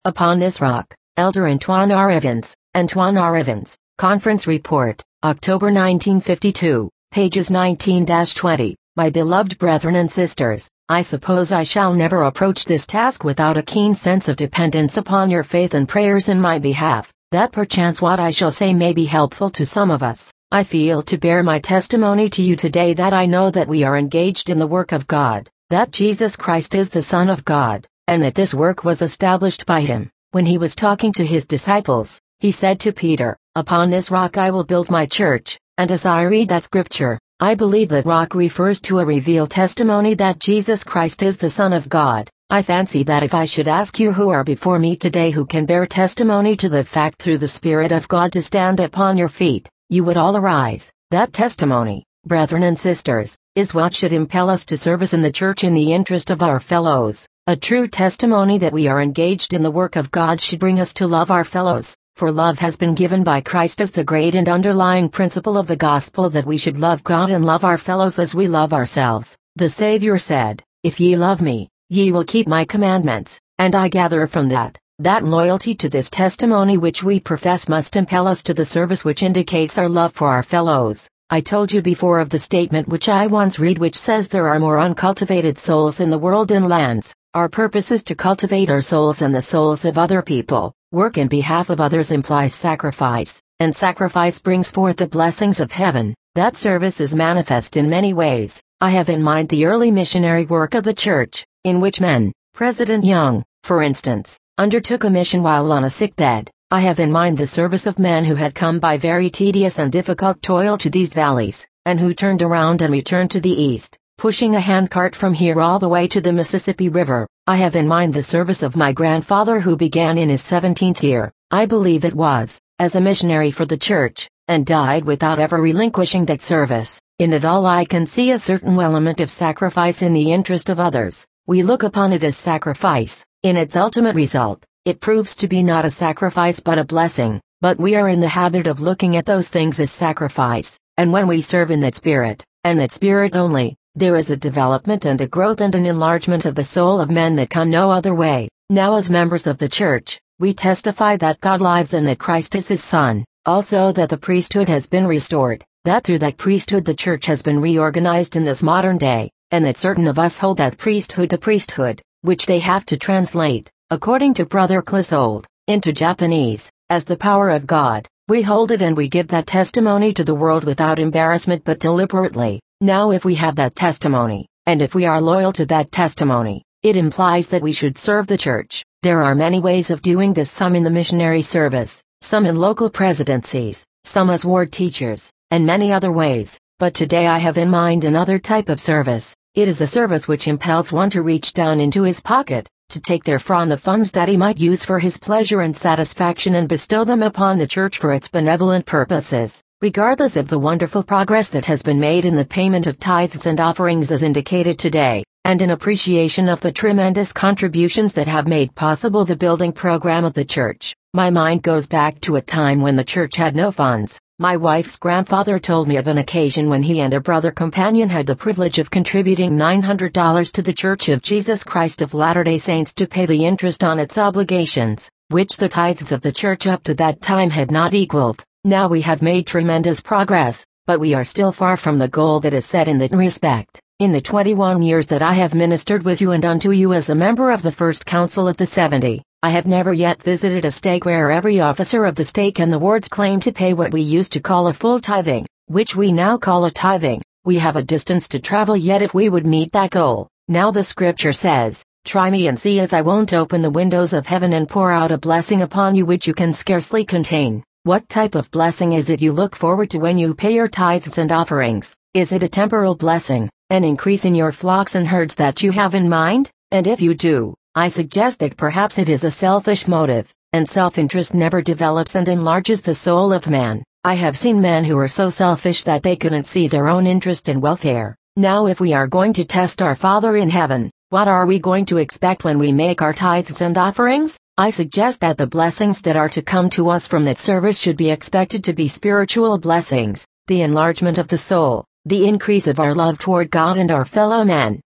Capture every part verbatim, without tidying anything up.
Upon this rock, Elder Antoine R. Evans, Antoine R. Evans, Conference Report, October nineteen fifty-two, pages nineteen to twenty. My beloved brethren and sisters, I suppose I shall never approach this task without a keen sense of dependence upon your faith and prayers in my behalf, that perchance what I shall say may be helpful to some of us. I feel to bear my testimony to you today that I know that we are engaged in the work of God, that Jesus Christ is the Son of God, and that this work was established by him. When he was talking to his disciples, he said to Peter, "Upon this rock I will build my church," and as I read that scripture, I believe that rock refers to a revealed testimony that Jesus Christ is the Son of God. I fancy that if I should ask you who are before me today who can bear testimony to the fact through the Spirit of God to stand upon your feet, you would all arise. That testimony, brethren and sisters, is what should impel us to service in the church in the interest of our fellows. A true testimony that we are engaged in the work of God should bring us to love our fellows, for love has been given by Christ as the great and underlying principle of the gospel, that we should love God and love our fellows as we love ourselves. The Savior said, "If ye love me, ye will keep my commandments," and I gather from that, that loyalty to this testimony which we profess must impel us to the service which indicates our love for our fellows. I told you before of the statement which I once read which says there are more uncultivated souls in the world than lands. Our purpose is to cultivate our souls and the souls of other people. Work in behalf of others implies sacrifice, and sacrifice brings forth the blessings of heaven. That service is manifest in many ways. I have in mind the early missionary work of the church, in which men, President Young, for instance, undertook a mission while on a sick bed. I have in mind the service of men who had come by very tedious and difficult toil to these valleys, and who turned around and returned to the east, pushing a handcart from here all the way to the Mississippi River. I have in mind the service of my grandfather who began in his seventeenth year, I believe it was, as a missionary for the church, and died without ever relinquishing that service. In it all I can see a certain element of sacrifice in the interest of others. We look upon it as sacrifice. In its ultimate result, it proves to be not a sacrifice but a blessing, but we are in the habit of looking at those things as sacrifice, and when we serve in that spirit, and that spirit only, there is a development and a growth and an enlargement of the soul of men that come no other way. Now as members of the church, we testify that God lives and that Christ is his Son, also that the priesthood has been restored, that through that priesthood the church has been reorganized in this modern day, and that certain of us hold that priesthood the priesthood, which they have to translate, according to Brother Clissold, into Japanese, as the power of God. We hold it and we give that testimony to the world without embarrassment but deliberately. Now if we have that testimony, and if we are loyal to that testimony, it implies that we should serve the church. There are many ways of doing this, some in the missionary service, some in local presidencies, some as ward teachers, and many other ways, but today I have in mind another type of service. It is a service which impels one to reach down into his pocket, to take therefrom the funds that he might use for his pleasure and satisfaction and bestow them upon the church for its benevolent purposes. Regardless of the wonderful progress that has been made in the payment of tithes and offerings as indicated today, and in appreciation of the tremendous contributions that have made possible the building program of the church, my mind goes back to a time when the church had no funds. My wife's grandfather told me of an occasion when he and a brother companion had the privilege of contributing nine hundred dollars to the Church of Jesus Christ of Latter-day Saints to pay the interest on its obligations, which the tithes of the church up to that time had not equaled. Now we have made tremendous progress, but we are still far from the goal that is set in that respect. In the twenty-one years that I have ministered with you and unto you as a member of the First Council of the Seventy, I have never yet visited a stake where every officer of the stake and the wards claim to pay what we used to call a full tithing, which we now call a tithing. We have a distance to travel yet if we would meet that goal. Now the scripture says, "Try me and see if I won't open the windows of heaven and pour out a blessing upon you which you can scarcely contain." What type of blessing is it you look forward to when you pay your tithes and offerings? Is it a temporal blessing, an increase in your flocks and herds that you have in mind? And if you do, I suggest that perhaps it is a selfish motive, and self-interest never develops and enlarges the soul of man. I have seen men who are so selfish that they couldn't see their own interest and welfare. Now if we are going to test our Father in heaven, what are we going to expect when we make our tithes and offerings? I suggest that the blessings that are to come to us from that service should be expected to be spiritual blessings, the enlargement of the soul, the increase of our love toward God and our fellow men,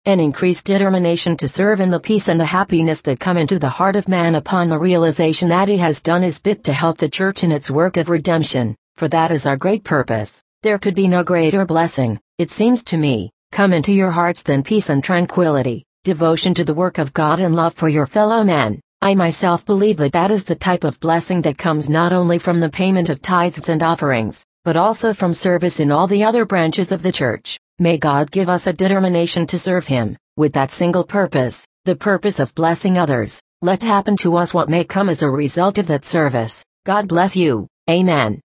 an increased determination to serve, and the peace and the happiness that come into the heart of man upon the realization that he has done his bit to help the church in its work of redemption, for that is our great purpose. There could be no greater blessing, it seems to me, come into your hearts than peace and tranquility, devotion to the work of God and love for your fellow man. I myself believe that that is the type of blessing that comes not only from the payment of tithes and offerings, but also from service in all the other branches of the church. May God give us a determination to serve Him, with that single purpose, the purpose of blessing others. Let happen to us what may come as a result of that service. God bless you. Amen.